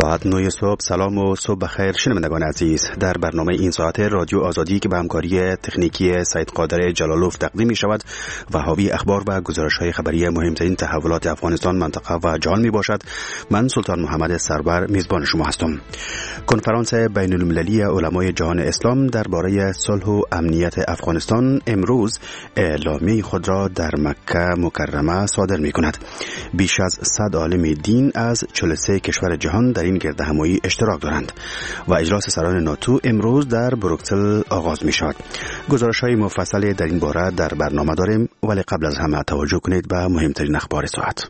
ساعت 9 صبح. سلام و صبح بخیر شنوندگان عزیز. در برنامه این ساعت رادیو آزادی که به همکاری تکنیکی سید قادر جلالوف تقدیم می شود و حاوی اخبار و گزارش های خبری مهمترین تحولات افغانستان، منطقه و جهان می باشد. من سلطان محمد سرور میزبان شما هستم. کنفرانس بین المللی علمای جهان اسلام درباره صلح و امنیت افغانستان امروز اعلامیه خود را در مکه مکرمه صادر می کند. بیش از 100 عالم دین از 43 کشور جهان در این گردهمایی اشتراک دارند و اجلاس سران ناتو امروز در بروکسل آغاز می شود. گزارش های مفصل در این باره در برنامه داریم، ولی قبل از همه توجه کنید به مهمترین اخبار ساعت.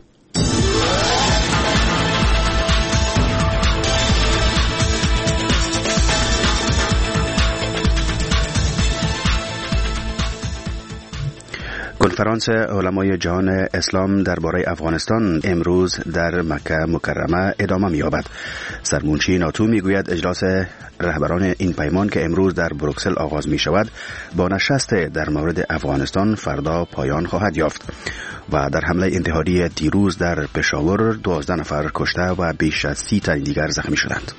کنفرانس علمای جهان اسلام درباره افغانستان امروز در مکه مکرمه ادامه می‌یابد. سرمنشی ناتو میگوید اجلاس رهبران این پیمان که امروز در بروکسل آغاز می شود با نشست در مورد افغانستان فردا پایان خواهد یافت. و در حمله انتحاری دیروز در پشاور 12 نفر کشته و بیش از 30 تن دیگر زخمی شدند.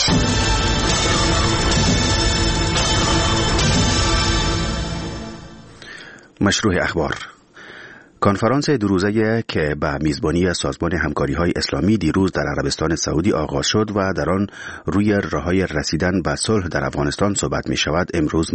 مشروع اخبار. کنفرانس دو روزه که به میزبانی سازمان همکاری‌های اسلامی دیروز در عربستان سعودی آغاز شد و در آن روی راه‌های رسیدن به صلح در افغانستان صحبت می شود امروز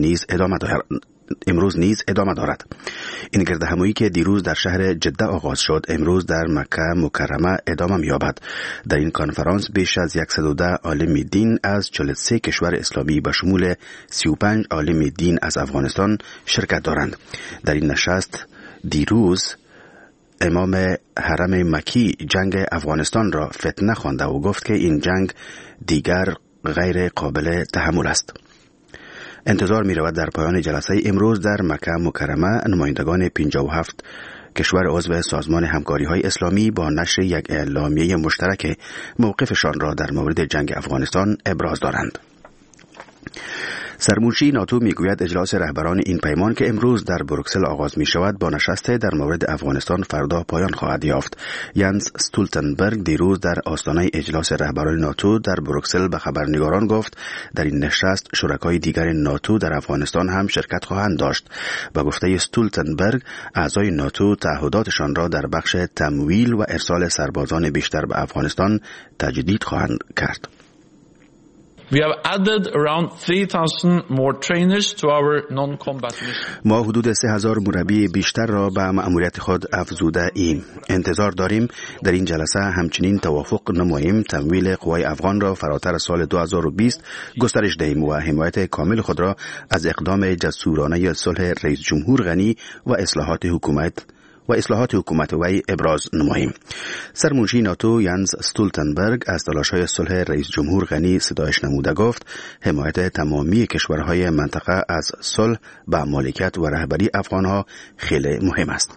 نیز ادامه دارد. این گردهمایی که دیروز در شهر جده آغاز شد امروز در مکه مکرمه ادامه می‌یابد. در این کنفرانس بیش از 110 عالم دین از 43 کشور اسلامی به شمول 35 عالم دین از افغانستان شرکت دارند. در این نشست دیروز امام حرم مکی جنگ افغانستان را فتنه خوانده و گفت که این جنگ دیگر غیر قابل تحمل است. انتظار می رود در پایان جلسه امروز در مکه مکرمه نمایندگان 57 کشور عضو سازمان همکاری های اسلامی با نشر یک اعلامیه مشترک موقفشان را در مورد جنگ افغانستان ابراز دارند. سرمنشی ناتو میگوید اجلاس رهبران این پیمان که امروز در بروکسل آغاز می شود با نشست در مورد افغانستان فردا پایان خواهد یافت. ینس استولتنبرگ دیروز در آستانه اجلاس رهبران ناتو در بروکسل به خبرنگاران گفت در این نشست شرکای دیگر ناتو در افغانستان هم شرکت خواهند داشت. با گفته استولتنبرگ اعضای ناتو تعهداتشان را در بخش تمویل و ارسال سربازان بیشتر به افغانستان تجدید خواهند کرد. We have added around 3,000 more trainers to our non-combat mission. ما حدود 3,000 مربی بیشتر را به مأموریت خود افزوده ایم. انتظار داریم در این جلسه همچنین توافق نماییم تمویل قوای افغان را فراتر سال 2020 گسترش دهیم و حمایت کامل خود را از اقدام جسورانه صلح رئیس جمهور غنی و اصلاحات حکومت وی ابراز نماییم. سرمنشی ناتو ینس استولتنبرگ از تلاش‌های صلح رئیس جمهور غنی ستایش نموده گفت حمایت تمامی کشورهای منطقه از صلح به مالکیت و رهبری افغانها خیلی مهم است.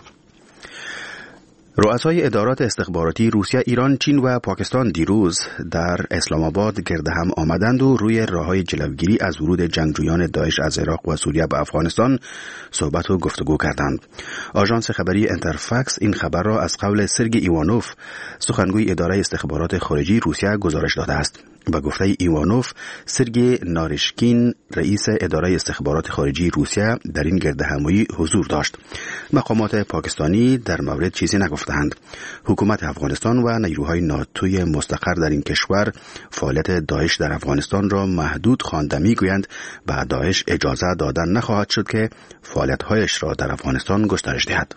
رؤسای ادارات استخباراتی روسیه، ایران، چین و پاکستان دیروز در اسلام آباد گرد هم آمدند و روی راه‌های جلوگیری از ورود جنگجویان داعش از عراق و سوریه به افغانستان صحبت و گفتگو کردند. آژانس خبری انترفاکس این خبر را از قول سرگئی ایوانوف، سخنگوی اداره استخبارات خارجی روسیه گزارش داده است. با گفته ایوانوف، سرگئی نارشکین رئیس اداره استخبارات خارجی روسیه در این گردهمایی حضور داشت. مقامات پاکستانی در مورد چیزی نگفتند. حکومت افغانستان و نیروهای ناتوی مستقر در این کشور فعالیت داعش در افغانستان را محدود خوانده میگویند و داعش اجازه دادن نخواهد شد که فعالیت‌هایش را در افغانستان گسترش دهد.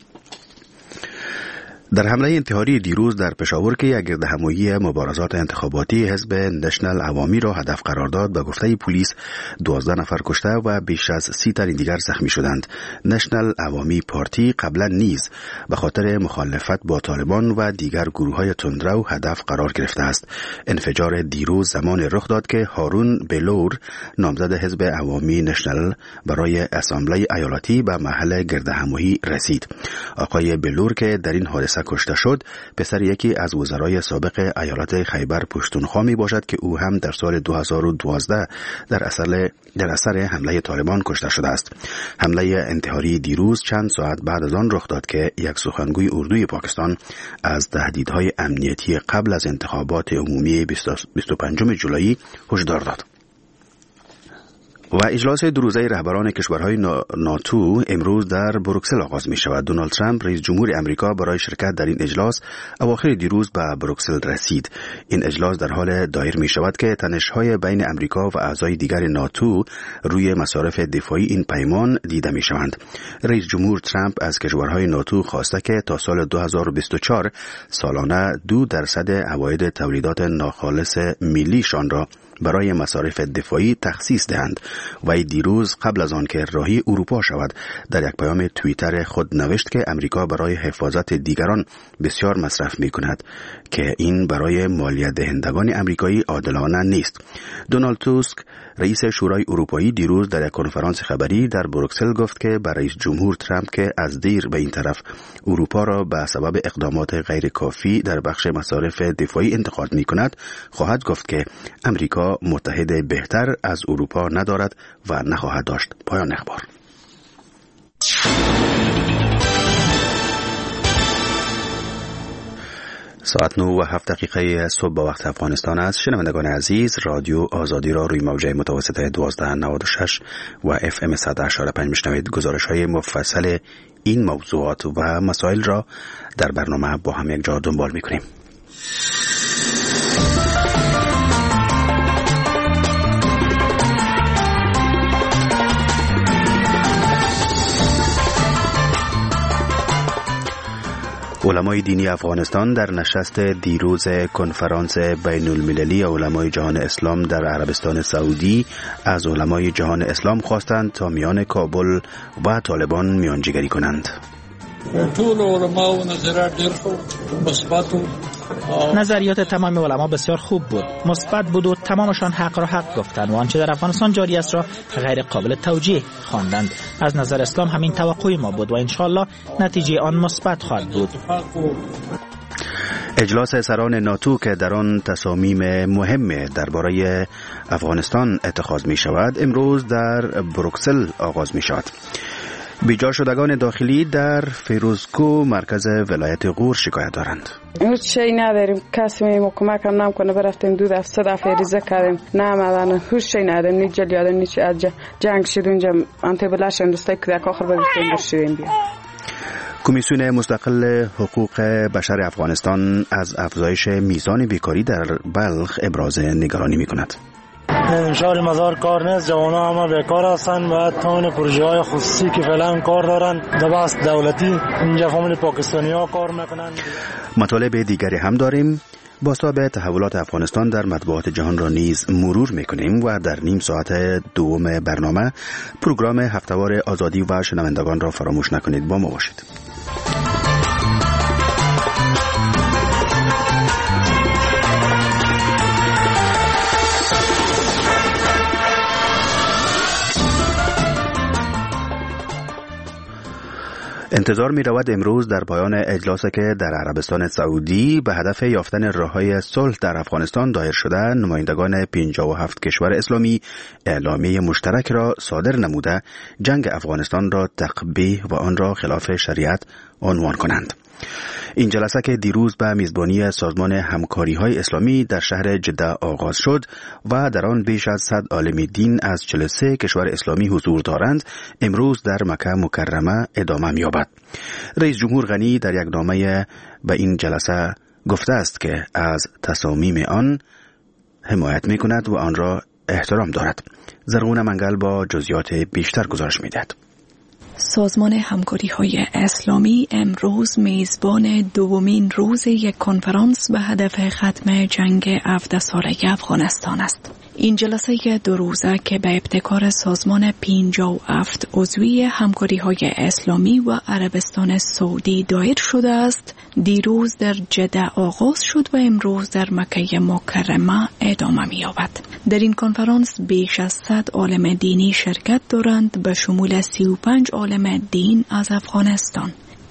در حمله انتحاری دیروز در پشاور که یک گردهمایی مبارزات انتخاباتی حزب نشنل عوامی را هدف قرار داد، به گفته پلیس 12 نفر کشته و بیش از 30 تن دیگر زخمی شدند. نشنل عوامی پارتی قبلا نیز به خاطر مخالفت با طالبان و دیگر گروه‌های تندرو هدف قرار گرفته است. انفجار دیروز زمان رخ داد که هارون بلور، نامزد حزب عوامی نشنل برای اسامبله ایالتی، به محل گردهمایی رسید. آقای بلور که در این حادثه جلسه کشته شد پسر یکی از وزرای سابق ایالت خیبر پشتونخوا می باشد که او هم در سال 2012 در اثر حمله طالبان کشته شده است. حمله انتحاری دیروز چند ساعت بعد از آن رخ داد که یک سخنگوی اردوی پاکستان از تهدیدهای امنیتی قبل از انتخابات عمومی 25 جولای هشدار داد. و اجلاس دو روزه رهبران کشورهای ناتو امروز در بروکسل آغاز می شود. دونالد ترامپ رئیس جمهور امریکا برای شرکت در این اجلاس اواخر دیروز به بروکسل رسید. این اجلاس در حال دایر می شود که تنش‌های بین امریکا و اعضای دیگر ناتو روی مصارف دفاعی این پیمان دیده می شوند. رئیس جمهور ترامپ از کشورهای ناتو خواسته که تا سال 2024 سالانه 2% عواید تولیدات ناخالص ملیشان را برای مصارف دفاعی تخصیص دهند. و دیروز قبل از آن که راهی اروپا شود در یک پیام توییتر خود نوشت که امریکا برای حفاظت دیگران بسیار مصرف می کند که این برای مالیات دهندگان امریکایی عادلانه نیست. دونالد توسک رئیس شورای اروپایی دیروز در یک کنفرانس خبری در بروکسل گفت که برای رئیس جمهور ترامپ که از دیر به این طرف اروپا را به سبب اقدامات غیر کافی در بخش مصارف دفاعی انتقاد می کند خواهد گفت که امریکا متحد بهتر از اروپا ندارد و نخواهد داشت. پایان اخبار. ساعت 9:07 صبح با وقت افغانستان است. شنوندگان عزیز، رادیو آزادی را روی موجه متوسط 1296 و FM 100.5 میشنوید. گزارش‌های مفصل این موضوعات و مسائل را در برنامه با هم یک جا دنبال می‌کنیم. علمای دینی افغانستان در نشست دیروز کنفرانس بین المللی علمای جهان اسلام در عربستان سعودی از علمای جهان اسلام خواستند تا میان کابل و طالبان میانجیگری کنند. نظریات تمام علما بسیار خوب بود، مثبت بود و تمامشان حق را حق گفتند و آنچه در افغانستان جاری است را غیر قابل توجیه خواندند. از نظر اسلام همین توقع ما بود و انشاءالله نتیجه آن مثبت خواهد بود. اجلاس سران ناتو که در آن تصامیم مهم درباره افغانستان اتخاذ می شود امروز در بروکسل آغاز می شود. بیجا شدگان داخلی در فیروزکو مرکز ولایت غور شکایت دارند. هیچ شی نداریم، کسی ما کمک هم نمیکنه. برفتیم 2 دفعه ریزه کردیم، نمیدن. هیچ شی نداریم، نیچ جلیاده نیچ از جنگ شد اونجا انتبلاش اندسته کدک آخر برفتیم بشویم بیا. کمیسیون مستقل حقوق بشر افغانستان از افزایش میزان بیکاری در بلخ ابراز نگرانی می‌کند. انشار مزار کار نیست، جوانا همه بیکار هستن و تمام پروژه های خصوصی که فعلا کار دارن در بحث دولتی اینجا فامیل پاکستانی ها کار میکنن. مطالب دیگری هم داریم. بازتاب تحولات افغانستان در مطبوعات جهان را نیز مرور میکنیم و در نیم ساعت دوم برنامه پروگرام هفتهوار آزادی و شنوندگان را فراموش نکنید. با ما باشید. انتظار می رود امروز در پایان اجلاسی که در عربستان سعودی به هدف یافتن راه‌های صلح در افغانستان دایر شده، نمایندگان 57 کشور اسلامی اعلامیه مشترک را صادر نموده جنگ افغانستان را تقبیح و آن را خلاف شریعت عنوان کنند. این جلسه که دیروز به میزبانی سازمان همکاری‌های اسلامی در شهر جده آغاز شد و در آن بیش از 100 عالم دین از 43 کشور اسلامی حضور دارند، امروز در مکه مکرمه ادامه می‌یابد. رئیس جمهور غنی در یک نامه به این جلسه گفته است که از تصامیم آن حمایت می‌کند و آن را احترام دارد. زرغونه منگل با جزئیات بیشتر گزارش می‌دهد. سازمان همکاری‌های اسلامی امروز میزبان دومین روز یک کنفرانس به هدف ختم جنگ 17 ساله افغانستان است. این جلسه 2 روزه که به ابتکار سازمان 57 عضوی همکاری‌های اسلامی و عربستان سعودی دایر شده است، دیروز در جده آغاز شد و امروز در مکه مکرمه ادامه می‌یابد. در این کنفرانس بیش از 100 عالم دینی شرکت دارند به شمول 35 عالم دین از افغانستان.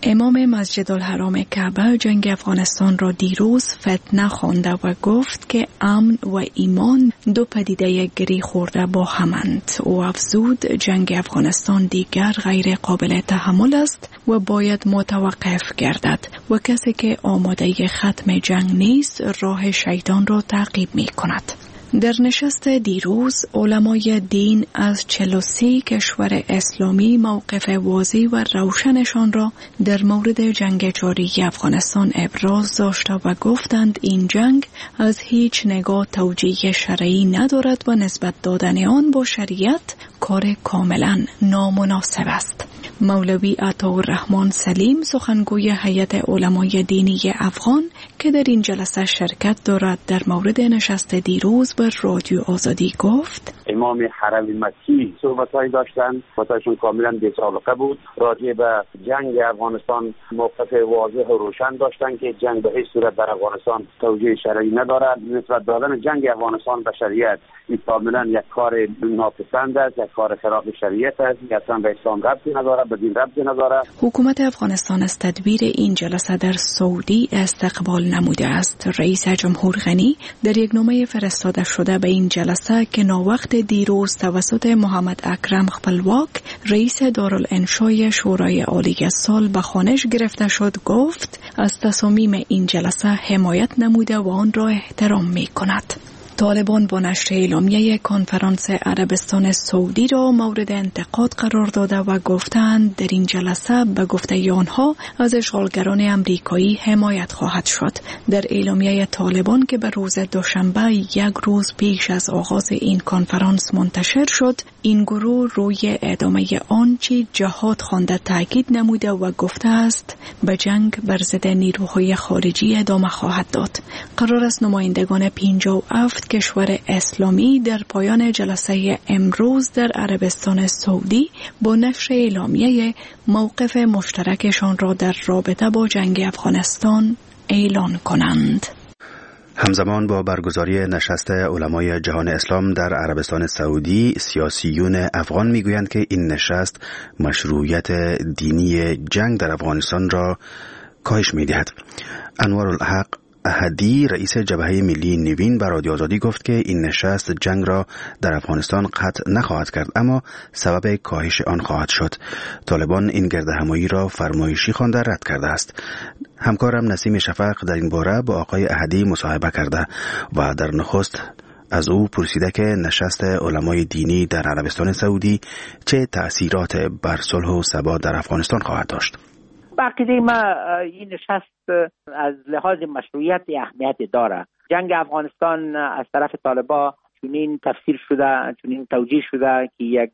امام مسجد الحرام کعبه جنگ افغانستان را دیروز فتنه خوانده و گفت که امن و ایمان دو پدیده گری خورده با همند. او افزود جنگ افغانستان دیگر غیر قابل تحمل است و باید متوقف گردد و کسی که آماده ختم جنگ نیست راه شیطان را تعقیب می کند. در نشست دیروز علمای دین از 43 کشور اسلامی موقف واضح و روشنشان را در مورد جنگ جاری افغانستان ابراز داشته و گفتند این جنگ از هیچ نگاه توجیه شرعی ندارد و نسبت دادن آن با شریعت کار کاملا نامناسب است. مولوی عطاالرحمن سلیم سخنگوی هیئت علمای دینی افغان که در این جلسه شرکت دارد در مورد نشست دیروز بر رادیو آزادی گفت امام حرم مکی صحبت‌هایی داشتند، صحبت‌هایشون کاملا بی‌سابقه بود. راجع به جنگ افغانستان موقف واضح و روشن داشتند که جنگ به هیچ صورت در افغانستان توجیه شرعی ندارد. نسبت دادن جنگ افغانستان به شریعت این کاملا یک کار ناپسند است، یک کار خلاف شریعت است، اصلا به اسلام ربطی ندارد، به دین ربطی ندارد. حکومت افغانستان از تدبیر این جلسه در سعودی استقبال نموده است. رئیس جمهور غنی در یک نامه فرستاده شده به این جلسه که ناوقت دیروز توسط محمد اکرم خپلواک رئیس دارالانشای شورای عالی سال به خوانش گرفته شد گفت از تصامیم این جلسه حمایت نموده و آن را احترام می کند. طالبان با نشر اعلامیه کنفرانس عربستان سعودی را مورد انتقاد قرار داده و گفتند در این جلسه به گفته آنها از اشغالگران امریکایی حمایت خواهد شد. در اعلامیه طالبان که به روز دوشنبه یک روز پیش از آغاز این کنفرانس منتشر شد، این گروه روی ادامه آنچه جهاد خوانده تاکید نموده و گفته است به جنگ بر ضد نیروهای خارجی ادامه خواهد داد. قرار است نمایندگان 57 کشور اسلامی در پایان جلسه امروز در عربستان سعودی با نشر اعلامیه موقف مشترکشان را در رابطه با جنگ افغانستان اعلان کنند. همزمان با برگزاری نشست علمای جهان اسلام در عربستان سعودی، سیاسیون افغان میگویند که این نشست مشروعیت دینی جنگ در افغانستان را کاهش می‌دهد. انوارالحق احدی رئیس جبهه ملی نوین به رادیو آزادی گفت که این نشست جنگ را در افغانستان قطع نخواهد کرد اما سبب کاهش آن خواهد شد. طالبان این گردهمایی را فرمایشی خوانده رد کرده است. همکارم نسیم شفق در این باره با آقای احدی مصاحبه کرده و در نخست از او پرسیده که نشست علمای دینی در عربستان سعودی چه تأثیرات بر صلح و ثبات در افغانستان خواهد داشت. عقیده ما این نشست از لحاظ مشروعیت اهمیت داره. جنگ افغانستان از طرف طالبان چنین تفسیر شده، چنین توجیه شده که یک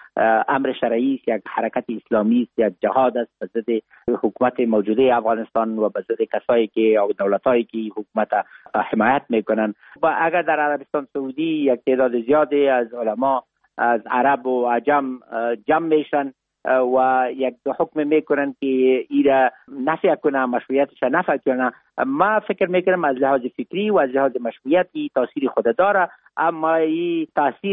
امر شرعی است، یک حرکت اسلامی است، یک جهاد است به ضد حکومت موجوده افغانستان و به ضد کسایی که یا دولتایی که حکومت حمایت میکنن. و اگر در عربستان سعودی یک تعداد زیادی از علما از عرب و عجم جمع میشن و یک حکم میکنن که ایرا نفی کنه، مشروعیتش نفی کنه، ما فکر میکنم از لحاظ فکری و از لحاظ مشروعیتی تاثیر خود داره، اما این تاثیر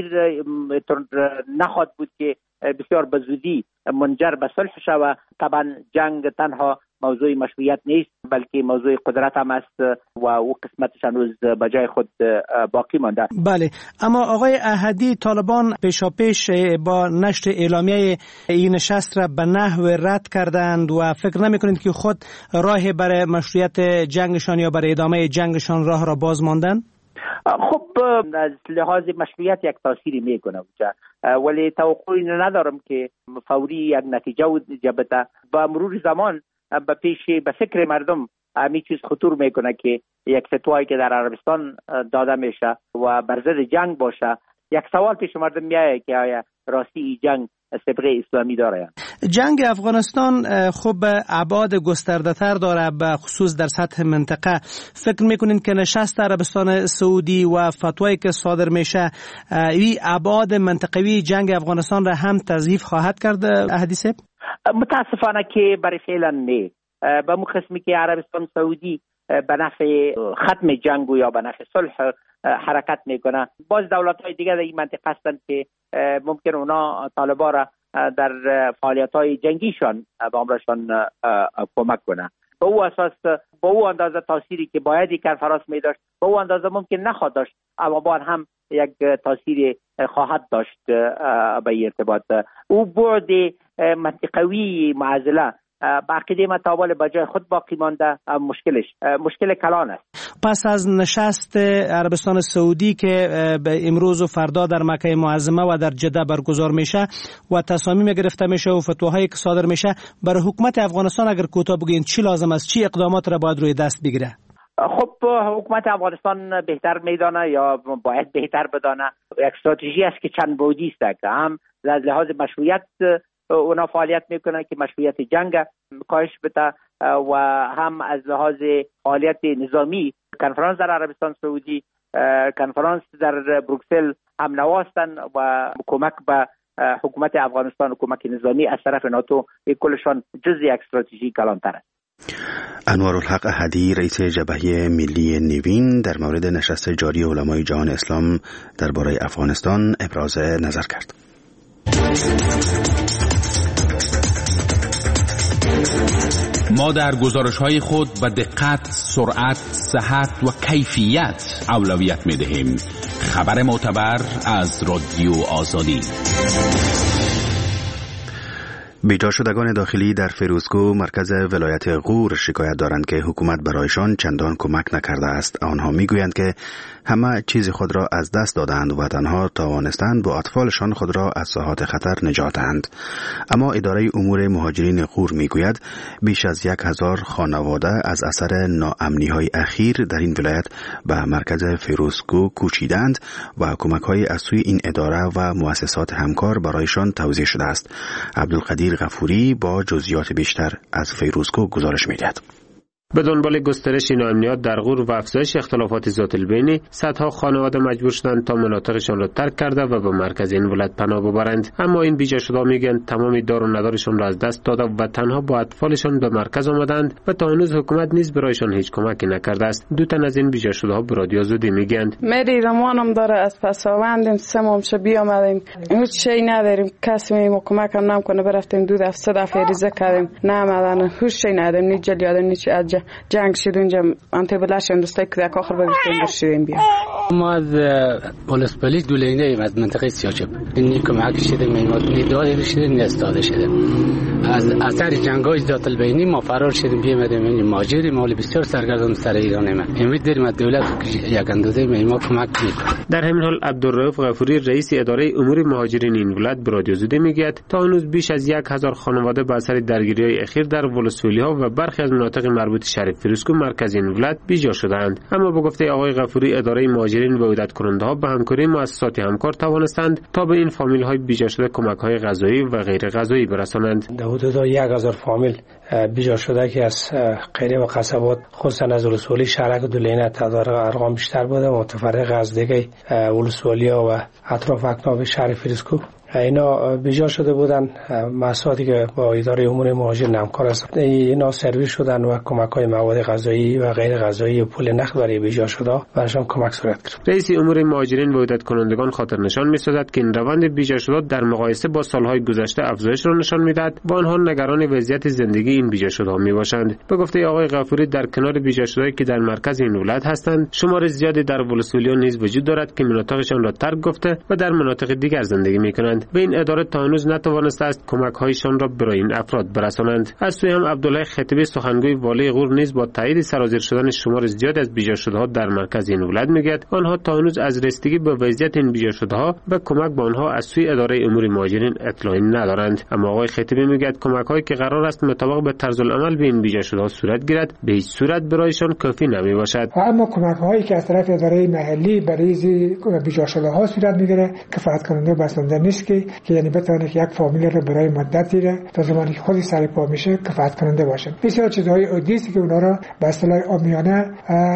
نخواهد بود که بسیار به زودی منجر به صلح شود. طبعا جنگ تنها موضوع مشروعیت نیست بلکه موضوع قدرت هم است و او قسمتش هنوز به جای خود باقی مانده. بله، اما آقای احدی، طالبان پیشاپیش با نشر اعلامیه این نشست را به نحو رد کردند و فکر نمی‌کنید که خود راه برای مشروعیت جنگشان یا برای ادامه جنگشان راه را باز ماندن؟ خب از لحاظ مشروعیت یک تأثیری میکنه ولی توقعی ندارم که فوری یک نتیجه بده. با مرور زمان به فکر مردم همین چیز خطور میکنه که یک فتوایی که در عربستان داده میشه و بر ضد جنگ باشه، یک سوال پیش مردم میایه که آیا راستی این جنگ سابقه اسلامی داره؟ جنگ افغانستان خب ابعاد گسترده تر داره، به خصوص در سطح منطقه. فکر میکنین که نشست عربستان سعودی و فتوایی که صادر میشه این ابعاد منطقوی جنگ افغانستان را هم تضعیف خواهد کرد؟ احادیث متاسفانه که برای فعلا نه. به قسمی که عربستان سعودی به نفع ختم جنگ یا به نفع صلح حرکت میکنه، باز دولت‌های دیگه در این منطقه هستند که ممکن اونا طالبان را در فعالیت‌های جنگیشان به عمرشان کمک کنه. به او اساس با او اندازه تاثیری که باید کنفرانس می داشت با او اندازه ممکن نخواهد داشت، اما باید هم یک تاثیر خواهد داشت به ارتباط. او بعد منطقوی معضله عقیده من تا به جای خود باقی مانده، مشکل کلان است. پس از نشست عربستان سعودی که امروز و فردا در مکه معظمه و در جده برگزار میشه و تصامیم گرفته میشه و فتواهایی که صادر میشه، برای حکومت افغانستان اگر کوتاه بگین چی لازم است، چی اقدامات را باید روی دست بگیره؟ خب حکومت افغانستان بهتر میدانه یا باید بهتر بدانه، یک استراتژی است که چند بعدی است که هم از لحاظ مشروعیت اونا فعالیت میکنه که مشروعیت جنگ کاهش بده و هم از لحاظ فعالیت نظامی. کنفرانس در عربستان سعودی، کنفرانس در بروکسل هم نواستن و کمک به حکومت افغانستان و کمک نظامی از طرف ناتو کلشان جزء یک استراتژی کلانتر است. انوارالحق احدی رئیس جبهه ملی نوین در مورد نشست جاری علمای جهان اسلام درباره افغانستان ابراز نظر کرد. ما در گزارش‌های خود به دقت، سرعت، صحت و کیفیت اولویت می‌دهیم. خبر معتبر از رادیو آزادی. بیجا شدگان داخلی در فیروزکو مرکز ولایت غور شکایت دارند که حکومت برایشان چندان کمک نکرده است. آنها میگویند که همه چیز خود را از دست دادند و تنها توانستند با اطفالشان خود را از ساحات خطر نجات دهند. اما اداره امور مهاجرین غور میگوید بیش از 1000 خانواده از اثر ناامنی‌های اخیر در این ولایت به مرکز فیروزکو کوچیدند و کمک‌های از سوی این اداره و مؤسسات همکار برایشان توزیع شده است. عبدالقدیر غفوری با جزئیات بیشتر از فیروزکو گزارش می‌دهد. به دنبال گسترش ناامنیت در غور و افزایش اختلافات ذات البینی، صدها خانواده مجبور شدند تا مناطقشان را ترک کرده و به مرکز این ولایت پناه ببرند. اما این بیجا شده میگن تمام دار و ندارشان را از دست داده و تنها با اطفالشان به مرکز آمدند و تا هنوز حکومت نیز برایشان هیچ کمکی نکرده است. دو تن از این بیجا شده ها به رادیو آزادی میگند مری رمانم داره، از پس آوندیم سمامش بیامدیم، هیچ شی نداریم، کسی ما کمک هم نمیکنه. برفتیم 2 3 دفعه ریزه کردیم نمیدن، هیچ شی نداریم، نی جلیاد نی چی جنگ شد اونجا انتبلاش اندسته که در آخر بگیریم برشیم بیا. ما از پلیس پلیس دولینه ایم از منطقه سیاچب اینی کمک شده میماد داده شده نستاده شده. از اثر جنگ‌های ذات البینی ما فرار شدیم بیامدیم این ماجری مال بسیار سرگردان سر ایران ما. امید داریم از دولت یک اندازه ما کمک کنه. در همین حال عبدالرؤوف غفوری رئیس اداره امور مهاجرین این ولایت به رادیو آزادی میگوید تا هنوز بیش از 1000 خانواده به اثر درگیری‌های اخیر در ولسوالی‌ها و برخی از مناطق مربوط شهر فیروزکو مرکز این ولایت بیجا شدند. اما به گفته آقای غفوری اداره مهاجرین و عودت کننده‌ها به همکاری مؤسسات همکار توانستند تا به این فامیل‌های بیجا شده کمک‌های غذایی و غیر غذایی برسانند. در حدود 1000 فامیل بیجا شده که از قریه و قصبات خصوصا از ولسوالی شهرک دولینه تعداد ارقام بیشتر بوده و متفرق از دیگه ولسوالیا و اطراف اکناف شهر فیروزکو اینا بیجا شده بودن. مؤسساتی که با اداره امور مهاجرین همکار هستند اینا سرویس شدن و کمک‌های مواد غذایی و غیر غذایی و پول نقد برای بیجا شده براشون کمک صورت گرفت. رئیس امور مهاجرین و عودت کنندگان خاطر نشان می‌سازد که این روند بیجا شده در مقایسه با سالهای گذشته افزایش را نشان می‌دهد و آنها نگران وضعیت زندگی این بیجا شده میباشند. به گفته آقای غفوری در کنار بیجا شده که در مرکز این ولایت هستند شمار زیادی در ولسوالی‌ها نیز وجود دارد که مناطقشان را ترک گفته و در مناطق دیگر زندگی می‌کنند و این اداره تا هنوز نتوانسته است کمک‌هایشان را برای این افراد برسانند. از سوی هم عبدالله خطیبی سخنگوی والی غور نیز با تایید سرازیر شدن شمار زیاد از بیجا شده‌ها در مرکز این ولایت میگوید آنها تا هنوز از رسیدگی به وضعیت این بیجا شده‌ها و کمک به آنها از سوی اداره امور مهاجرین اطلاعی ندارند. اما آقای خطیبی میگوید کمک‌هایی که قرار است مطابق به طرز العمل به این بیجا شده‌ها صورت گیرد به هیچ صورت برایشان کافی نمیباشد. اما کمک‌هایی که از طرف اداره محلی برای بیجا شده‌ها صورت میگیره کفایت کننده بسنده نیست که یعنی بتونه یک فامیل رو برای مدتی را تا زمانی که خودی سر پا میشه کفایت کننده باشه. بسیار چیزهای عادی است که اونا را به اصطلاح عامیانه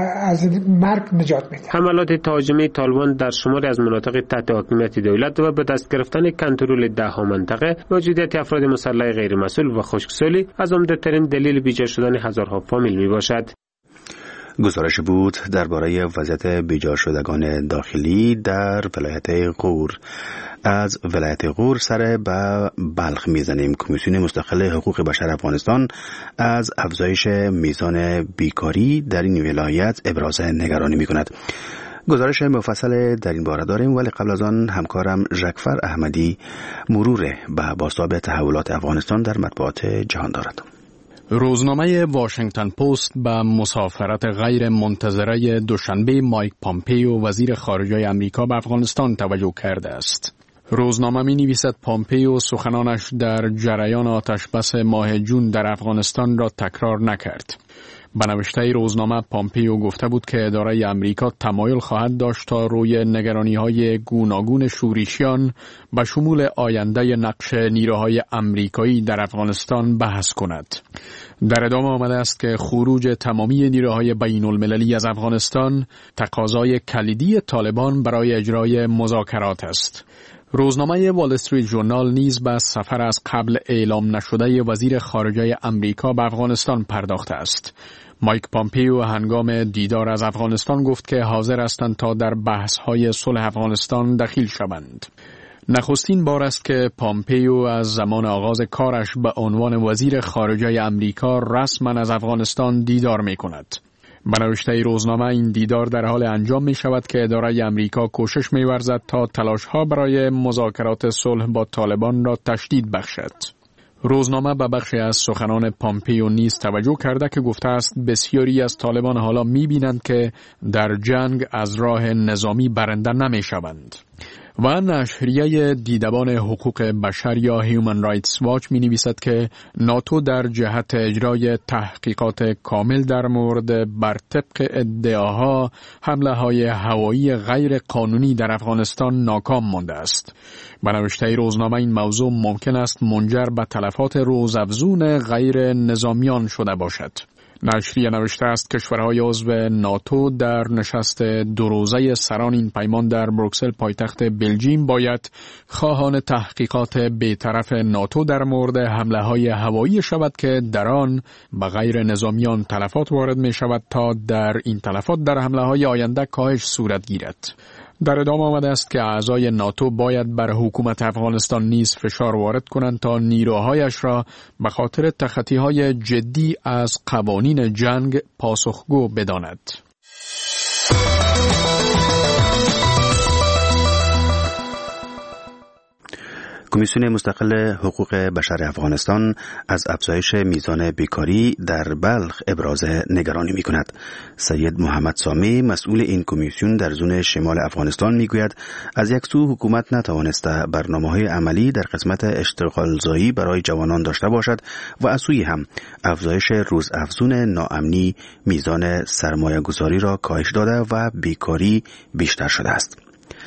از مرگ نجات میده. حملات تهاجمی طالبان در شماری از مناطق تحت حاکمیت دولت و به دست گرفتن کنترل ده‌ها منطقه موجودیت افراد مسلح غیر مسئول و خشکسالی از عمده‌ترین دلیل بیجا شدن هزارها فامیل میباشد. گزارش بود درباره وضعیت بیجا شدگان داخلی در ولایت غور. از ولایت غور سر به بلخ میزنیم. کمیسیون مستقل حقوق بشر افغانستان از افزایش میزان بیکاری در این ولایت ابراز نگرانی میکند. گزارش مفصل در این باره داریم، ولی قبل از آن همکارم ژکفر احمدی مرور به بازتاب تحولات افغانستان در مطبوعات جهان دارد. روزنامه واشنگتن پست به مسافرت غیر منتظره دوشنبه مایک پامپیو وزیر خارجه آمریکا به افغانستان توجه کرده است. روزنامه می نویسد پامپیو سخنانش در جریان آتشبس ماه جون در افغانستان را تکرار نکرد. به نوشته روزنامه پامپیو گفته بود که اداره آمریکا تمایل خواهد داشت تا روی نگرانی‌های گوناگون شورشیان به شمول آینده نقش نیروهای آمریکایی در افغانستان بحث کند. در ادامه آمده است که خروج تمامی نیروهای بین‌المللی از افغانستان تقاضای کلیدی طالبان برای اجرای مذاکرات است. روزنامه وال استریت ژورنال نیز به سفر از قبل اعلام نشده وزیر خارجه آمریکا به افغانستان پرداخته است. مایک پامپیو هنگام دیدار از افغانستان گفت که حاضر هستند تا در بحث‌های صلح افغانستان دخیل شوند. نخستین بار است که پامپیو از زمان آغاز کارش به عنوان وزیر خارجه آمریکا رسما از افغانستان دیدار می‌کند. به نوشته روزنامه این دیدار در حال انجام می شود که اداره آمریکا کوشش می ورزد تا تلاش‌ها برای مذاکرات صلح با طالبان را تشدید بخشد. روزنامه به بخشی از سخنان پامپیو نیز توجه کرده که گفته است بسیاری از طالبان حالا می بینند که در جنگ از راه نظامی برنده نمی شوند. و نشریه دیدبان حقوق بشر یا هیومن رایتس واچ می نویسد که ناتو در جهت اجرای تحقیقات کامل در مورد بر طبق ادعاها حمله های هوایی غیر قانونی در افغانستان ناکام مانده است. به نوشته روزنامه این موضوع ممکن است منجر به تلفات روزافزون غیر نظامیان شده باشد. نشریه نوشته است کشورهای عضو ناتو در نشست دو روزه سران این پیمان در بروکسل پایتخت بلژیم باید خواهان تحقیقات بیطرف ناتو در مورد حمله های هوایی شود که در آن به غیر نظامیان تلفات وارد می شود تا در این تلفات در حمله های آینده کاهش صورت گیرد. در ادامه آمده است که اعضای ناتو باید بر حکومت افغانستان نیز فشار وارد کنند تا نیروهایش را به خاطر تخطی‌های جدی از قوانین جنگ پاسخگو بداند. کمیسیون مستقل حقوق بشر افغانستان از افزایش میزان بیکاری در بلخ ابراز نگرانی می‌کند. سید محمد سامی مسئول این کمیسیون در زون شمال افغانستان میگوید از یک سو حکومت نتوانسته برنامه‌های عملی در قسمت اشتغالزایی برای جوانان داشته باشد و از سوی هم افزایش روزافزون ناامنی میزان سرمایه‌گذاری را کاهش داده و بیکاری بیشتر شده است.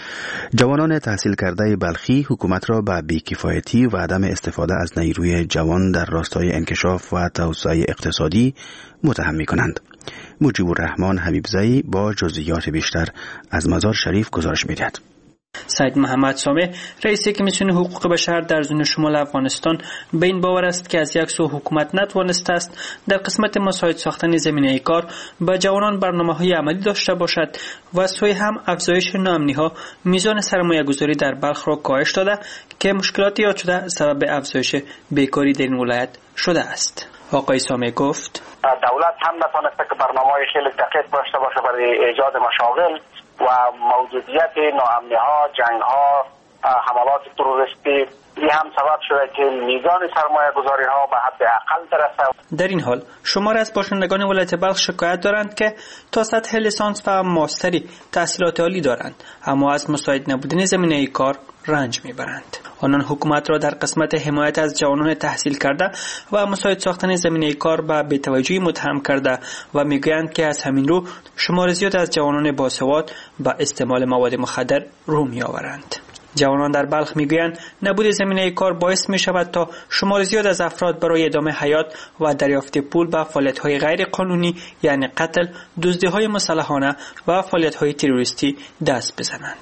جوانان تحصیل کرده بلخی حکومت را به بی‌کفایتی و عدم استفاده از نیروی جوان در راستای انکشاف و توسعه اقتصادی متهم می‌کنند. مجیب الرحمن حبیبزئی با جزئیات بیشتر از مزار شریف گزارش می‌دهد. سید محمد سامی رئیس کمیسیون حقوق بشر در زون شمال افغانستان به این باور است که از یک سو حکومت نتوانسته است در قسمت مساعد ساختن زمینه کار به جوانان برنامه‌های عملی داشته باشد و از سوی هم افزایش ناامنی‌ها میزان سرمایه‌گذاری در بلخ را کاهش داده که مشکلات ایجاد شده سبب افزایش بیکاری در این ولایت شده است. آقای سامی گفت دولت هم نتوانسته که برنامه‌های خیلی دقیق داشته باشه برای ایجاد مشاغل و موجودیت ناامنی‌ها، جنگ‌ها، حملات تروریستی این هم سبب شده که میزان سرمایه‌گذاری‌ها به حد اقل برسه. در این حال شمار از باشندگان ولایت بلخ شکایت دارند که تا سطح لیسانس و ماستری تحصیلات عالی دارند اما از مساعد نبودن زمینه کار رنج میبرند. آنان حکومت را در قسمت حمایت از جوانان تحصیل کرده و مساعد ساختن زمینه کار به بی‌توجهی متهم کرده و میگویند که از همین رو شمار زیاد از جوانان باسواد به استعمال مواد مخدر رو میآورند. جوانان در بلخ میگویند نبود زمینه کار باعث می شود تا شمار زیاد از افراد برای ادامه حیات و دریافت پول به فعالیت‌های غیر قانونی یعنی قتل، دزدی‌های مسلحانه و فعالیت‌های تروریستی دست بزنند.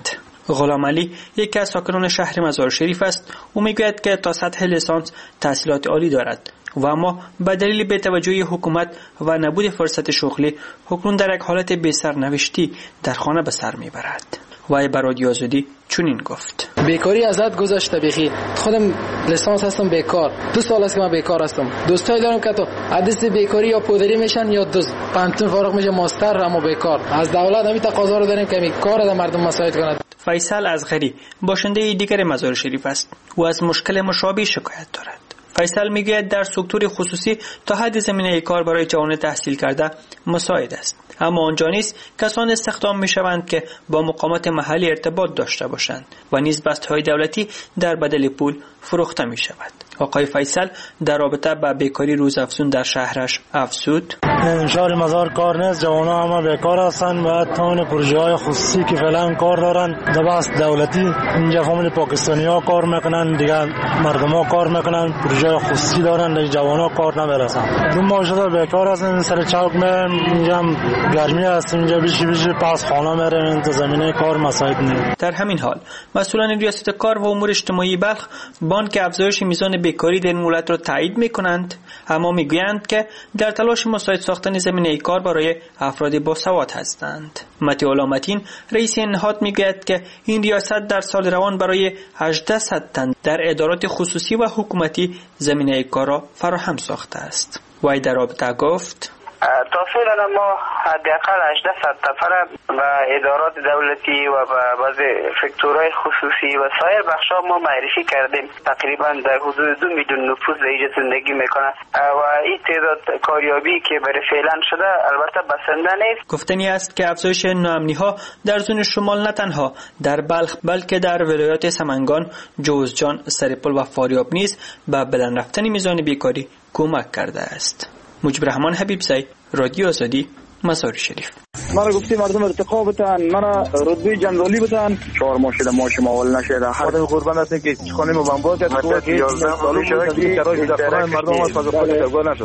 غلام علی یکی از ساکنان شهر مزار شریف است. او میگوید که تا سطح لیسانس تحصیلات عالی دارد و اما به دلیل بی‌توجهی حکومت و نبود فرصت شغلی اکنون در یک حالت بی‌سرنوشتی در خانه به سر میبرد. وای بر رادیو آزادی چنین گفت: بیکاری از حد گذشته. بخیر خودم لیسانس هستم، بیکار 2 سال است که من بیکار هستم. دوستای دارم که تو حدیث بیکاری یا پودری میشن یا دزد، پانتون فارغ میشه، ماستر اما بیکار. از دولت همین تقاضا رو داریم که همین کار در مردم مساعد کند. فیصل ازغری باشنده دیگر مزار شریف است. او از مشکل مشابه شکایت دارد. فیصل میگوید در سکتور خصوصی تا حد زمینه کار برای جوان تحصیل کرده مساعد است، اما آنجا نیز کسان استخدام میشوند که با مقامات محلی ارتباط داشته باشند و نیز بسته‌های دولتی در بدل پول فروخته می شود. آقای فیصل در رابطه با بیکاری روزافزون در شهرش افزود: شهر مزار کار نیست، جوانا همه بیکار هستن و تمام پروژه های خصوصی که فعلا کار دارن در بست دولتی اینجا فامیل پاکستانی ها کار میکنن، دیگه مردم ها کار میکنن، پروژه خصوصی دارن، دیگه جوانا کار نمیرسن. دو ماه شده بیکار هستن. سر چوک میرم، اینجا گرمی هست، اینجا بیشی پاس خانه میرم، این زمینه کار مساعد نیست. در همین حال مسئولان ریاست کار و امور اجتماعی بلخ بانک افزایش میزان بیکاری در این ولایت را تایید میکنند، اما میگویند که در تلاش مساعد ساختن زمینه کار برای افراد باسواد هستند. متی علامتین رئیس این نهاد میگوید که این ریاست در سال روان برای 1800 تن در ادارات خصوصی و حکومتی زمینه کار را فراهم ساخته است. وی در رابطه گفت: تا فعلا ما حداقل 1800 نفر و ادارات دولتی و بعضی سکتورهای خصوصی و سایر بخش‌ها ما معرفی کردیم. تقریبا در حدود 2 میلیون نفوس در اینجا زندگی میکنه و این تعداد کاریابی که برای فعلا شده البته بسنده نیست. گفتنی است که افزایش ناامنی‌ها در زون شمال نه تنها در بلخ بلکه در ولایات سمنگان، جوزجان، سرپل و فاریاب نیز به بلند رفتن میزان بیکاری کمک کرده است. مجیب رحمان حبیبزی، رادیو آزادی، مزار شریف. مرا گفتی مردم ارتقا بتن، مرا رتبه جنرالی بتن، 4 ماه شده ماش ماول نشده. خودم قربان هستم که خانه مو بمبار کرد، تو که 11 سال شده که کرای در خانه مردم از فضا خود ترگاه نشد.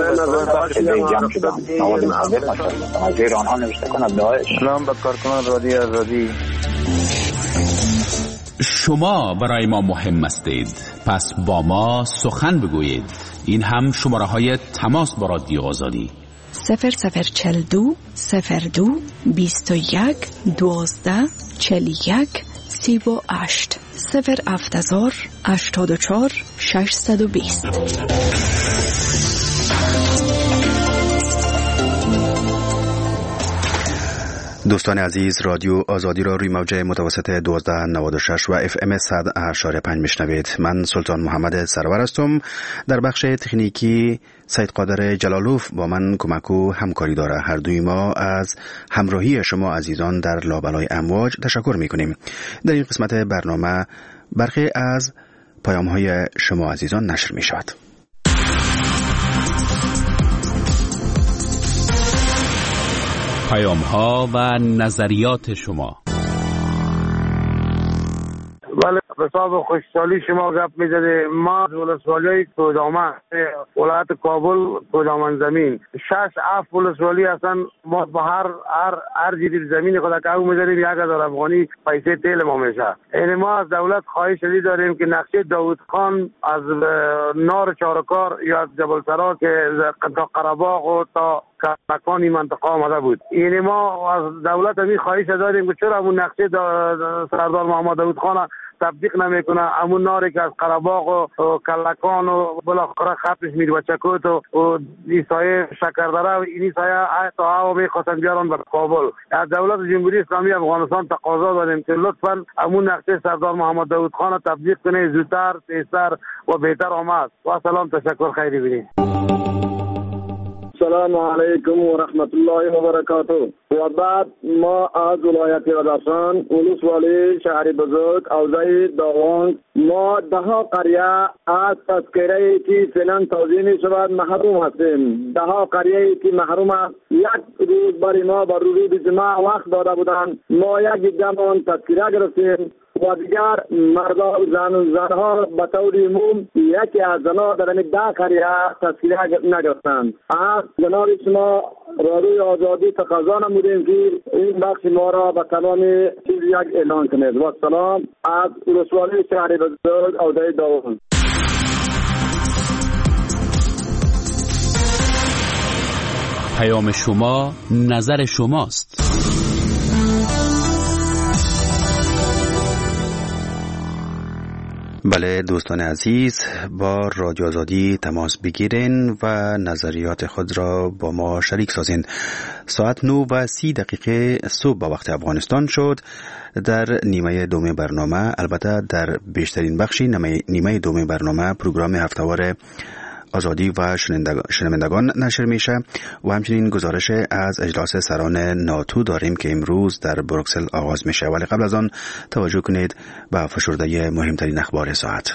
از ایران ها نوشته کند داعش. سلام به کارکنان رادیو آزادی. شما برای ما مهم هستید، پس با ما سخن بگویید. این هم شماره های تماس با رادیو آزادی: 0042 02 21 12 41 38 070 84 620. دوستان عزیز، رادیو آزادی را روی موج متوسط 1296 و FM 100.5 میشنوید. من سلطان محمد سرور هستم. در بخش تکنیکی سید قادر جلالوف با من کمک و همکاری داره. هر دوی ما از همراهی شما عزیزان در لابلای امواج تشکر میکنیم. در این قسمت برنامه برخی از پیام‌های شما عزیزان نشر می شود. پیام‌ها و نظریات شما. بله، به حساب خوشحالی شما گپ می‌زدید. ما از ولسوالی کودامن ولایت کابل کودامن زمین 6-7 ولسوالی هستن. ما به هر جدید زمین خدا که می‌ذاریم 1000 افغانی پیسه تیل ما میشه. یعنی ما از دولت خواهش شدید داریم که نقشه داوود خان از نار چارکار یا از جبل سرا که تا قره‌باغ و تا مکانی منطقه آمده بود. یعنی ما از دولت همین خواهش داریم که چرا همون نقشه سردار محمد داوود خان تطبیق نمیکنه. همون ناری که از قره‌باغ و کلکان و بالاخره خطش میره و چکوت و ایسای شکردره و این ایسای تا هوا میخواستن بیارن بر کابل. از دولت جمهوری اسلامی افغانستان تقاضا داریم که لطفا همون نقشه سردار محمد داوود خان تطبیق کنه. زودتر، تیزتر و بهتر آمد. و سلام، تشکر، خیری بینید. السلام علیکم و رحمت الله و برکاته. و بعد ما از ولایت رادسان ولسوالی شهر بزرگ حوزه داوان ما 10 قریه از تذکره که فعلا توزیع می شود محروم هستیم. 10 قریه که محروم است. یک روز برای ما بر روز جمعه وقت داده بودند. ما یک دمان تذکره گرفتیم و دیگر زنها به طور عموم یکی از زنها در این 10 قریه تسکیه نگرفتند. از جناب شما رادیوی آزادی تقاضا نمودیم که این بخش ما را به تمام چیز یک اعلان کنید. و سلام از ولسوالی شهر بزرگ عودای داوود. پیام شما نظر شماست. بله دوستان عزیز، با رادیو آزادی تماس بگیرین و نظریات خود را با ما شریک سازین. ساعت 9:30 صبح به وقت افغانستان شد. در نیمه دوم برنامه، البته در بیشترین بخشی نیمه دوم برنامه، پروگرام هفته‌وار آزادی و شنوندگان نشر میشه و همچنین گزارش از اجلاس سران ناتو داریم که امروز در بروکسل آغاز میشه. ولی قبل از آن توجه کنید به فشرده مهمترین اخبار ساعت.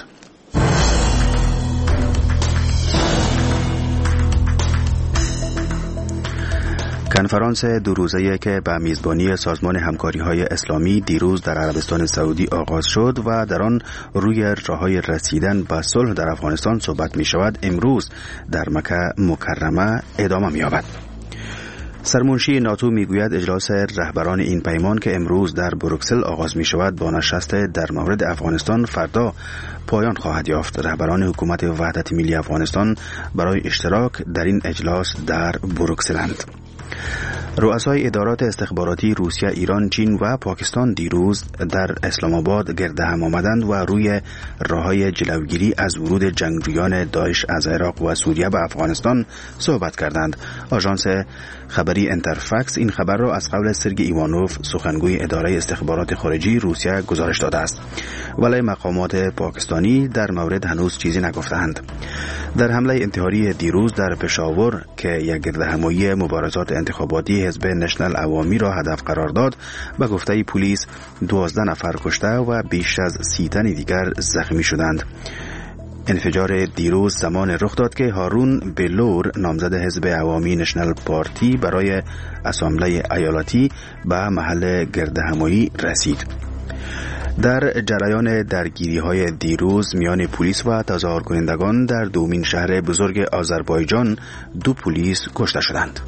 کنفرانس 2 روزه‌ای که به میزبانی سازمان همکاری‌های اسلامی دیروز در عربستان سعودی آغاز شد و در آن روی راه‌های رسیدن به صلح در افغانستان صحبت می‌شود، امروز در مکه مکرمه ادامه می‌یابد. سرمنشی ناتو میگوید اجلاس رهبران این پیمان که امروز در بروکسل آغاز می‌شود با نشست در مورد افغانستان فردا پایان خواهد یافت. رهبران حکومت وحدت ملی افغانستان برای اشتراک در این اجلاس در بروکسلند. رؤسای ادارات استخباراتی روسیه، ایران، چین و پاکستان دیروز در اسلام آباد گرد هم آمدند و روی راه‌های جلوگیری از ورود جنگجویان داعش از عراق و سوریه به افغانستان صحبت کردند. آژانس خبری انترفکس این خبر را از قول سرگئی ایوانوف، سخنگوی اداره استخبارات خارجی روسیه، گزارش داده است. ولی مقامات پاکستانی در مورد هنوز چیزی نگفتند. در حمله انتحاری دیروز در پشاور که یک گردهمایی مبارزات انتخاباتی حزب نشنل عوامی را هدف قرار داد، به گفته پلیس 12 نفر کشته و بیش از 30 تن دیگر زخمی شدند. انفجار دیروز زمان رخ داد که هارون بلور، نامزد حزب عوامی نشنل پارتی برای اسامبله ایالتی، به محل گردهمایی رسید. در جریان درگیری‌های دیروز میان پلیس و تظاهرکنندگان در دومین شهر بزرگ آذربایجان 2 پلیس کشته شدند.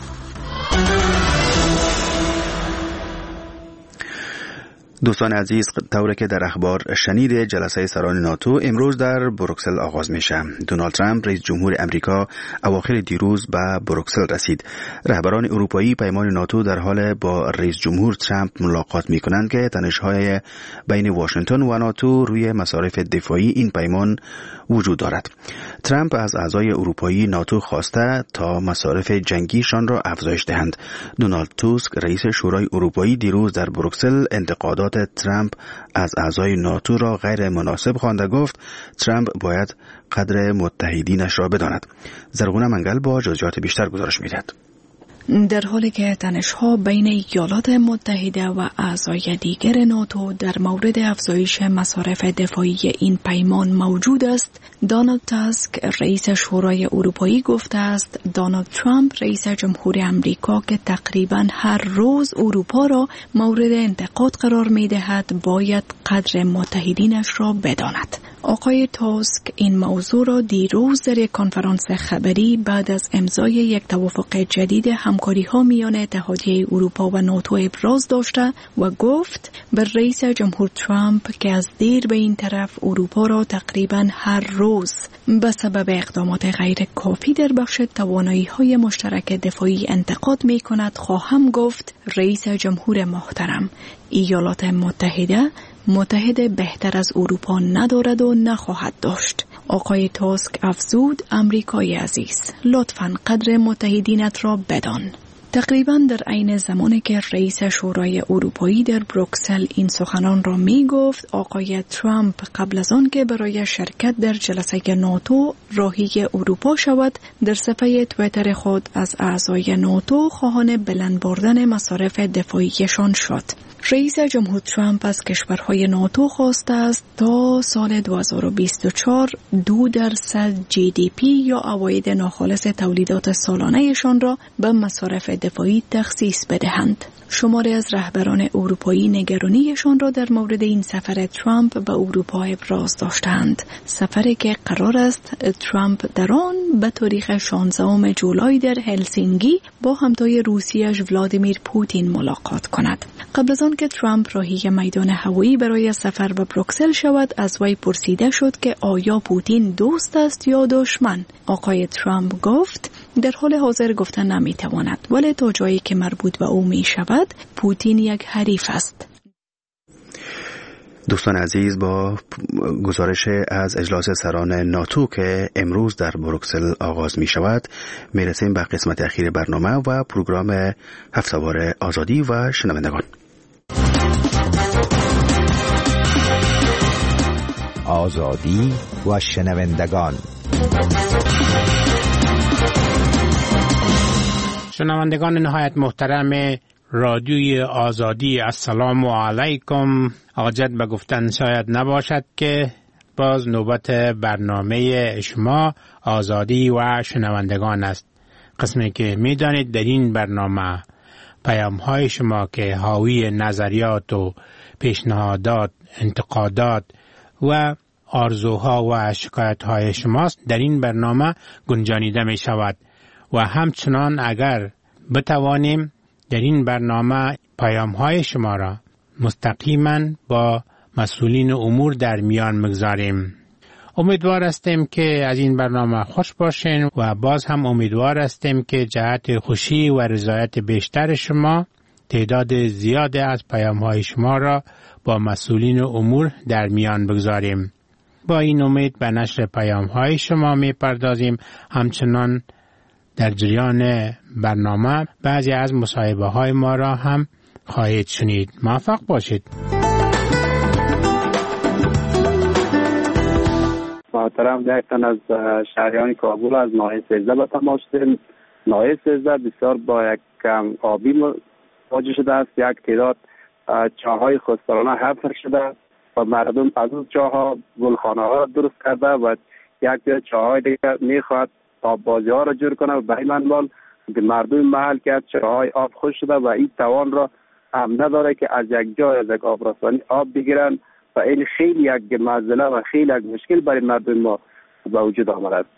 دوستان عزیز، طوری که در اخبار شنید، جلسه سران ناتو امروز در بروکسل آغاز میشه. دونالد ترامپ رئیس جمهور امریکا اواخر دیروز به بروکسل رسید. رهبران اروپایی پیمان ناتو در حال با رئیس جمهور ترامپ ملاقات میکنند که تنش‌های بین واشنگتن و ناتو روی مصارف دفاعی این پیمان وجود دارد. ترامپ از اعضای اروپایی ناتو خواسته تا مصارف جنگیشان را افزایش دهند. دونالد توسک رئیس شورای اروپایی دیروز در بروکسل انتقادات ترامپ از اعضای ناتو را غیر مناسب خوانده، گفت ترامپ باید قدر متحدینش را بداند. زرغونه منگل با جزئیات بیشتر گزارش می‌دهد. در حالی که تنش‌ها بین ایالات متحده و اعضای دیگر ناتو در مورد افزایش مصارف دفاعی این پیمان موجود است، دونالد تاسک رئیس شورای اروپایی گفته است دونالد ترامپ رئیس جمهور امریکا که تقریباً هر روز اروپا را مورد انتقاد قرار می‌دهد باید قدر متحدینش را بداند. آقای تاسک این موضوع را دیروز در یک کنفرانس خبری بعد از امضای یک توافق جدید همکاری‌ها میان اتحادیه اروپا و ناتو ابراز داشته و گفت به رئیس جمهور ترامپ که از دیر به این طرف اروپا را تقریباً هر روز به سبب اقدامات غیر کافی در بخش توانایی‌های مشترک دفاعی انتقاد می‌کند، خواهم گفت رئیس جمهور محترم، ایالات متحد بهتر از اروپا ندارد و نخواهد داشت. آقای تاسک افزود امریکای عزیز، لطفاً قدر متحدینت را بدان. تقریباً در عین زمانی که رئیس شورای اروپایی در بروکسل این سخنان را می گفت، آقای ترامپ قبل از آن که برای شرکت در جلسه ناتو راهی اروپا شود، در صفحه توییتر خود از اعضای ناتو خواهان بلند بردن مصارف دفاعیشان شد. رئیس جمهور ترامپ از کشورهای ناتو خواسته است تا سال 2024 2% GDP یا عواید ناخالص تولیدات سالانه‌شان را به مصارف دفاعی تخصیص بدهند. شماری از رهبران اروپایی نگرانیشان را در مورد این سفر ترامپ به اروپا ابراز داشتند. سفری که قرار است ترامپ در آن به تاریخ 16 جولای در هلسینکی با همتای روسیه‌اش ولادیمیر پوتین ملاقات کند. قبل از آن که ترامپ راهی میدان هوایی برای سفر به بروکسل شود، از وی پرسیده شد که آیا پوتین دوست است یا دشمن. آقای ترامپ گفت در حال حاضر گفتن نمیتواند، ولی تا جایی که مربوط به او می شود پوتین یک حریف است. دوستان عزیز، با گزارش از اجلاس سران ناتو که امروز در بروکسل آغاز می شود می رسیم به قسمت اخیر برنامه و پروگرام هفته‌وار آزادی و شنوندگان. آزادی و شنوندگان. شنوندگان نهایت محترم رادیوی آزادی، السلام علیکم. عاجت به گفتن شاید نباشد که باز نوبت برنامه شما آزادی و شنوندگان است. قسمی که میدانید در این برنامه پیام‌های شما که حاوی نظریات و پیشنهادات، انتقادات و آرزوها و شکایت‌های شماست در این برنامه گنجانیده می شود و همچنان اگر بتوانیم در این برنامه پیام‌های شما را مستقیما با مسئولین امور در میان مگذاریم. امیدوار هستیم که از این برنامه خوش باشین و باز هم امیدوار هستیم که جهت خوشی و رضایت بیشتر شما تعداد زیاد از پیام‌های شما را با مسئولین امور در میان بگذاریم. با این امید به نشر پیام‌های شما می‌پردازیم. همچنان در جریان برنامه بعضی از مصاحبه‌های ما را هم خواهید شنید. موفق باشید. محترم، یک تن از شهریان کابل از ناحیه 13 به تماس شدیم. ناحیه 13 بسیار با یک کم آبی مواجه شده است. یک تعداد چاهای خودسرانه حفر شده و مردم از اون چاها گلخانه ها را درست کرده و یک تعداد چاهای دیگر میخواد آب بازی ها را جور کنه و به این منوال مردم محل که از چاهای آب خوش شده و این توان را هم نداره که از یک جای از یک آبرسانی آب بگیرن و این خیلی یک معضله و خیلی یک مشکل برای مردم ما به وجود آمده است.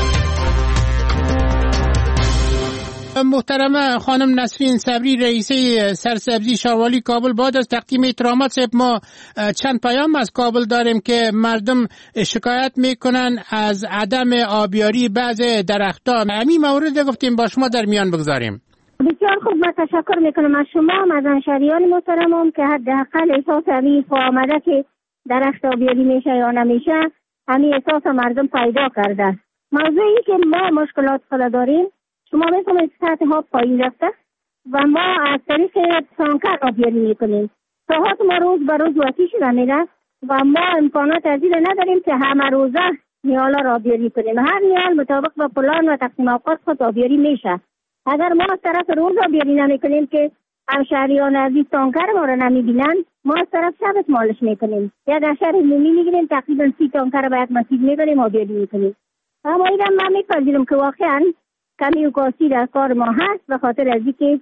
محترم خانم نسرین صبری، رئیسه سرسبزی شاوالی کابل، بعد از تقدیم احترامات صاحب ما چند پیام از کابل داریم که مردم شکایت میکنن از عدم آبیاری بعض درختان. همین مورد گفتیم با شما در میان بگذاریم. بسیار خوب، من تشکر میکنم از شما، از انشریان محترمم که حداقل احساس همین آمده که درخت آبیاری میشه یا نمیشه، همین احساس مردم پیدا کرده. موضوعی که ما مشکلات خود داریم، شما میفهمید سطح ها پایین رفته و ما از طریق تانکر آبیاری میکنیم. ساحات ما روز به روز وسیع شده میره و ما امکانات از این نداریم که همه روزه نیالا را آبیاری کنیم. هر نیال مطابق با پلان و تقسیم اوقات خود آبیاری میشه. اگر ما از طرف روز آبیاری نمیکنیم که همشهریان عزیز تانکر ما را نمیبینن، ما از طرف شبت مالش میکنیم. یک اشر عمومی میگیریم، تقریبا 30 تانکر به یک مسجد میبریم آبیاری میکنیم. اما اینم من میپذیرم که واقعا کمی و کاسی در کار ما هست، به خاطر از اینکه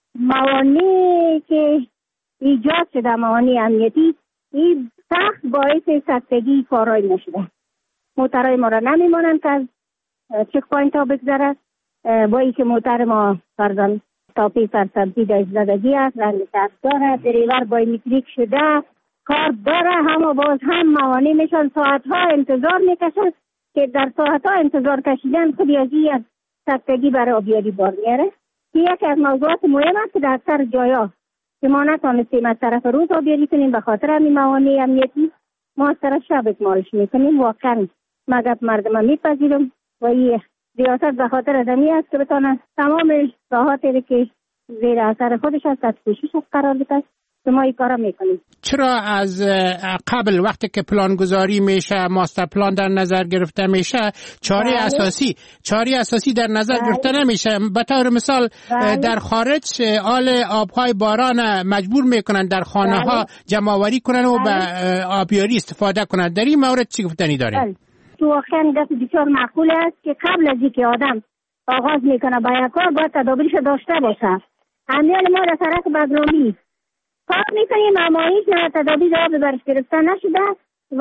موانعی که ایجاد شده، موانع امنیتی، این سخت باعث سختگی کارهای ما شده. موترهای ما را نمیمانند که از چک پوینت ها بگذره، با اینکه موتر ما فرزن تاپی سرسبزی در زدگی است، رنگ سرد داره، دریور بایومتریک شده، کارت داره، اما باز هم موانع میشن، ساعتها انتظار میکشن که در ساعتها انتظار کشیدن خودی از این سختگی برای آبیاری بار میاره. یکی از موضوعات مهم است که در اکثر جایا که ما نتونستیم از طرف روز آبیاری کنیم به خاطر همین موانع امنیتی، ما از طرف شب اکمالش میکنیم. واقعا مگه مردم میپذیرم و این ریاست به خاطر ادمی است که بتانه تمام راحاتی که زیر اثر خودش هست از کوشش قرار بده که ما این کارا میکنیم. چرا از قبل وقتی که پلان گذاری میشه، ماستر پلان در نظر گرفته میشه، چاره اساسی در نظر گرفته نمیشه؟ به طور مثال در خارج آل آبهای باران مجبور میکنن در خانه ها جمع آوری کنن و به آبیاری استفاده کنن. در این مورد چی گفتنی داریم؟ تو واقعا دست بسیار معقول است که قبل از اینکه آدم آغاز میکنه با یک کار باید تدابیرش داشته باشه. امیال ما در سرک بگرامی کار میکنیم اما هیچ نه تدابیر آب برش گرفته نشده و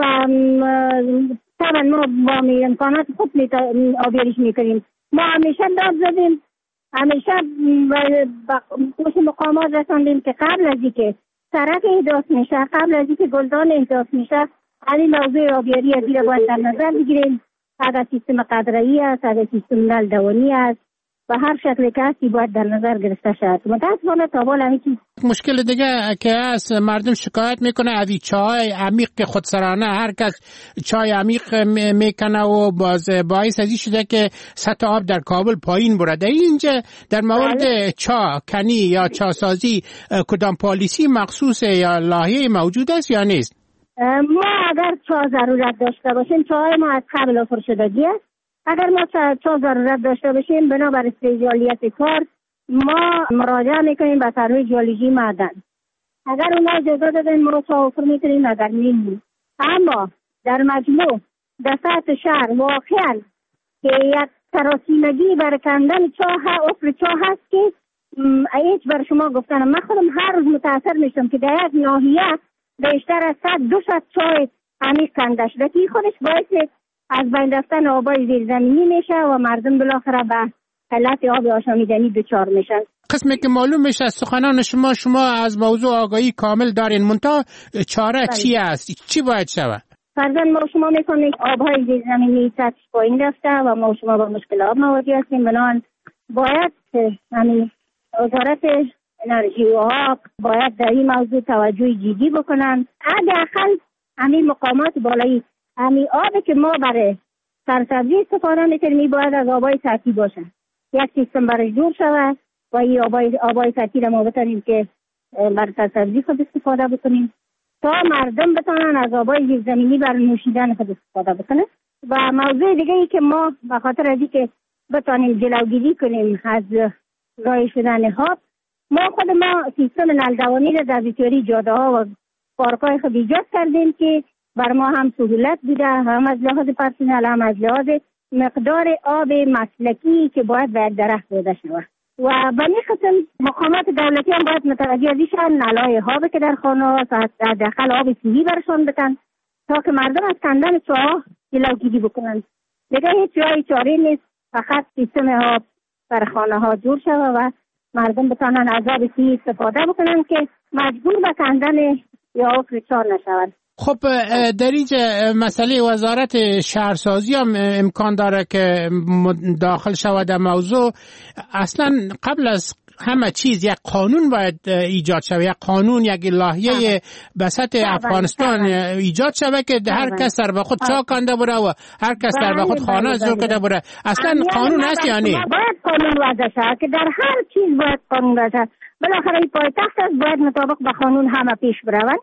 طبعا ما با امکانات خود آبیاریش میکنیم. ما همیشه داد زدیم، همیشه پوش مقامات رساندیم که قبل از اینکه سرک احداث میشه، قبل از اینکه گلدان احداث میشه، این موضوع آبیاری از این باید در نظر بگیریم. اگر سیستم قطره‌ای است، اگر سیستم نل دوانی است و هر شکلی که هستی باید در نظر گرفته شد. متاسفانه تا بالا هیچ مشکل دیگه که هست، مردم شکایت میکنه از چای عمیق که خودسرانه هر کس چای عمیق میکنه و باعث از این شده که سطح آب در کابل پایین برده. اینجا در مورد چا کنی یا چاسازی کدام پالیسی مخصوص یا لایحه موجود است یا نیست؟ ما اگر چا ضرورت داشته باشیم، چای ما از قبل آفر شدگی است. اگر ما چا ضرورت داشته باشیم بنابر استیجالیت کار ما مراجعه میکنیم به سروی ژئولوژی معدن. اگر اونا اجازه دادن ما چا آفر میکنیم، اگر نمیدیم. اما در مجموع در سطح شهر واقعا که یک سراسیمگی بر کندن چا آفر چا هست که هیچ بر شما گفتنم. من خودم هر روز متاثر میشم که در یک ناحیه بیشتر از 100-200 چای عمیق کنده شده که خودش باعث از بین رفتن آبای زیرزمینی میشه و مردم بالاخره به حالت آب آشامیدنی دچار میشن. قسمی که معلوم میشه از سخنان شما از موضوع آگاهی کامل دارین، منتها چاره چی است؟ چی باید شود؟ فرضاً ما شما میکنیم آبهای زیرزمینی سطحش پایین رفته و ما شما با مشکل آب مواجه هستیم. بنابراین باید همین وزارت انرژی و آب باید در این موضوع توجه جدی بکنن. حداقل همین مقامات بالایی همین آبی که ما برای سرسبزی استفاده میکنیم باید از آبای سطحی باشه. یک سیستم برای جور شود و این آبای سطحی را ما بتونیم که برای سرسبزی خود استفاده بکنیم تا مردم بتونن از آبای زیرزمینی برای نوشیدن خود استفاده بکنن. و موضوع دیگه ای که ما به خاطر از اینکه بتونیم جلوگیری کنیم از ضایع شدن آب، ما سیستم نلدوانی را در بسیاری جاده ها و پارک‌های خود ایجاد کردیم که بر ما هم سهولت بوده، هم از لحاظ پرسنل هم از لحاظ مقدار آب مسلکی که باید بر درخت داده شود. و به این خاطر مقامات دولتی هم باید متوجه از این نلای آب که در خانه ها حداقل آب سیری برشان بدن تا که مردم از کندن چاه جلوگیری بکنن. دیگه هیچ جای چاره نیست، فقط سیستم آب در خانه ها جور شود و مردم بتانن از آب سیری استفاده بکنن که مجبور به کندن یا آفر چاه نشوند. خب در اینجا مسئله وزارت شهرسازی هم امکان داره که داخل شود در موضوع. اصلا قبل از همه چیز یک قانون باید ایجاد شود، یک قانون، یک لایحه به سطح افغانستان ایجاد شود که هر کس سر به خود چا کنده بره و هر کس سر به خود خانه زور کنده بره. اصلا قانون هست یا نه؟ باید قانون وضع شود که در هر چیز باید قانون وضع شود. بالاخره این پایتخت است، باید مطابق به قانون همه پیش بروند.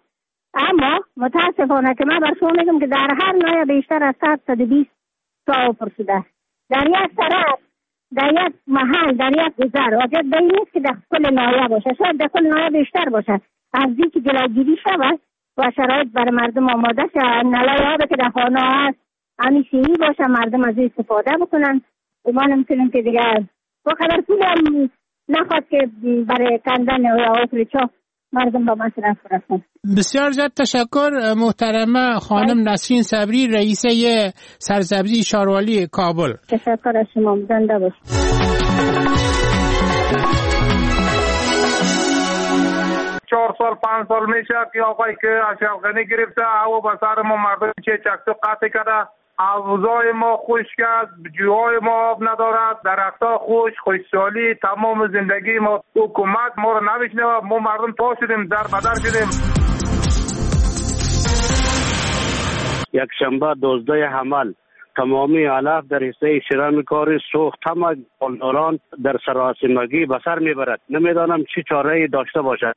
اما متاسفانه که من بر شما میگم که در هر نایه بیشتر از 120 تا آفر شده. در یک طرف، در یک محل، در یک گذر واجب به این نیست که در کل نایه باشه، شاید در کل نایه بیشتر باشه. از این که جلوگیری شود و شرایط برای مردم آماده شود، نلای آبی که در خانه هست همیشه باشه، مردم از این استفاده بکنن. ما نمیتونیم که دیگر با خبر پول هم نخواد که برای کندن یا آفر چاه مردم با مصرف برسن. بسیار زیاد تشکر محترمه خانم نسرین صبری، رئیسه سرسبزی شاروالی کابل. تشکر از شما، زنده باشید. 4 سال 5 سال میشه که آقایی که اشرف گرفته او به سر ما مردم چه چکسو قطع کرده، حوضای ما خشک است، جوهای ما آب ندارد، درختها خشکسالی تمام زندگی ما. حکومت ما رو نمیشنوه، ما مردم پا شدیم، در بدر شدیم. یک شنبه 12 حمل تمامی علف در حصه شرم کاری سوخت، همه بالداران در سراسیمگی به سر میبرد. نمیدانم چی چاره داشته باشد.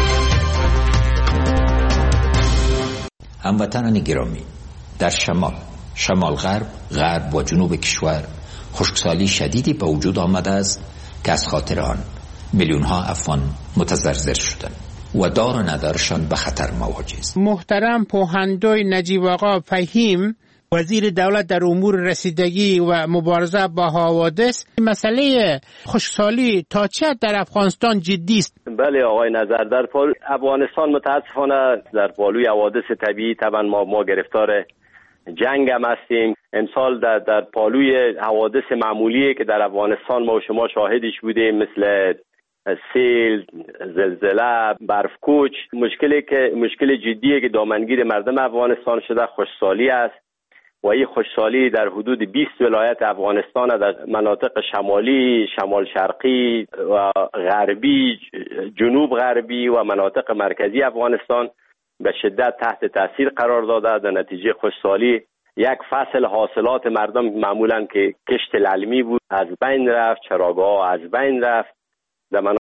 هموطنان گرامی، در شمال غرب و جنوب کشور خشکسالی شدیدی به وجود آمده است که از خاطر آن میلیون ها افغان متضرر شدند و دار و ندارشان به خطر مواجه است. محترم پوهندوی نجیب آقا فهیم وزیر دولت در امور رسیدگی و مبارزه با حوادث، مسئله خشکسالی تا چه حد در افغانستان جدی است؟ بله آقای نظر، در افغانستان متاسفانه در پالوی حوادث طبیعی طبعا ما گرفتار جنگ هم هستیم. امسال در پالوی حوادث معمولی که در افغانستان ما و شما شاهدش بودیم، مثل سیل، زلزله، برفکوچ، مشکل جدیه که دامنگیر مردم افغانستان شده خشکسالی است و این خشکسالی در حدود 20 ولایت افغانستان در مناطق شمالی، شمال شرقی و غربی، جنوب غربی و مناطق مرکزی افغانستان به شدت تحت تاثیر قرار داده. در نتیجه خشکسالی یک فصل حاصلات مردم معمولا که کشت للمی بود از بین رفت، چراگاه‌ها از بین رفت. در